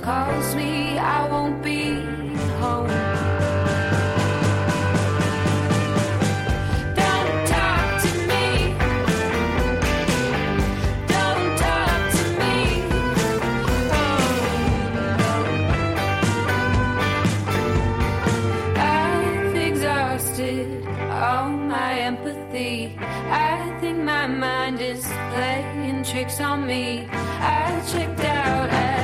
calls me, I won't be home. Don't talk to me. Don't talk to me. Oh, I've exhausted all my empathy. I think my mind is playing tricks on me. I checked out.